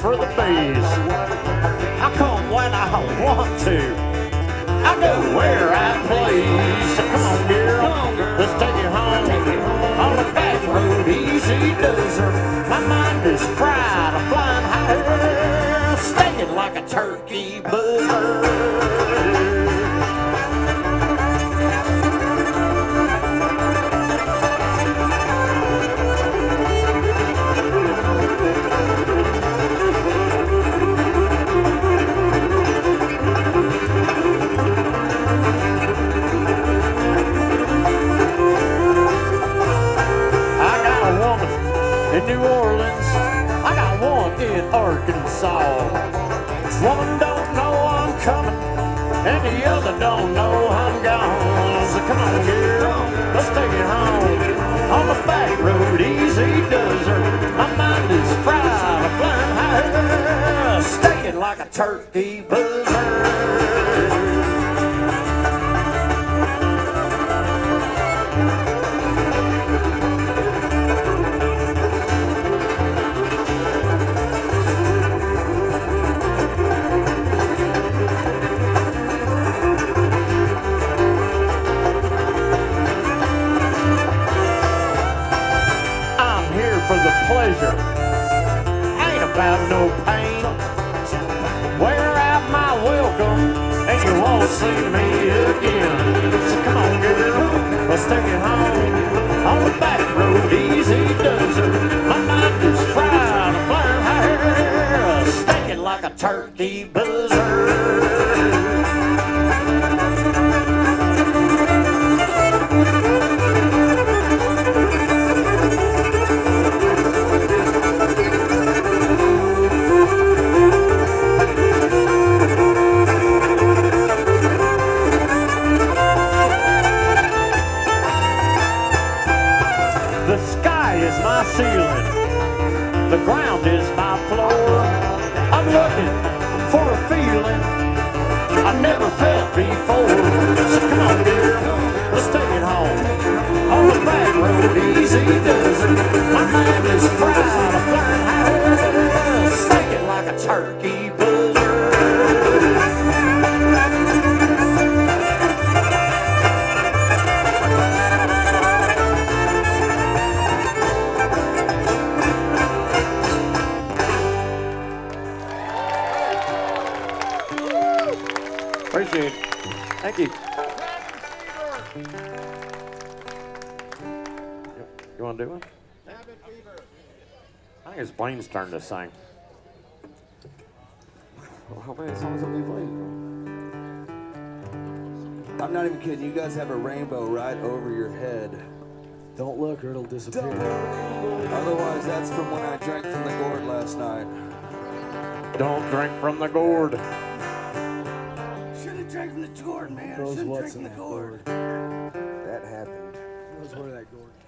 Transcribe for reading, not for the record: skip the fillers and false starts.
for the bees. I come when I want to. I go where I please. So come on, girl, let's take it home. On the back road, easy does her. My mind is fried, I'm flying higher, stinging like a turkey buzzer. In New Orleans, I got one in Arkansas. One don't know I'm coming, and the other don't know I'm gone. So come on, girl, let's take it home. On the back road, easy does her. My mind is fried, I'm flying higher, stinging like a turkey buzzer. For the pleasure, ain't about no pain. Wear out my welcome, and you won't see me again. So come on, girl, let's take it home. On the back road, easy does it. My mind is fried, I'm flying higher, stinking like a turkey buzzer. The sky is my ceiling, the ground is my floor. I'm looking for a feeling I never felt before. So come on, girl, let's take it home. On the back road, easy does it. My mind is fried, I'm flying higher, stinking like a turkey buzzer. Appreciate it. Thank you. You want to do one? I think it's Blaine's turn to sing. Well, how many songs have we played? I'm not even kidding. You guys have a rainbow right over your head. Don't look or it'll disappear. Otherwise, that's from when I drank from the gourd last night. Don't drink from the gourd. Should have drank from the gourd, man. Knows what's in that gourd. That happened. Knows where that gourd came